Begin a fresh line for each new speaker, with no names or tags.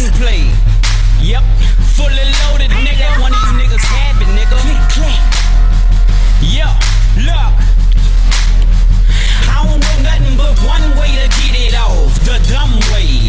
play. Yep, fully loaded, nigga. One of you niggas have it, nigga. Yo, look. I don't know nothing but one way to get it off. The dumb way.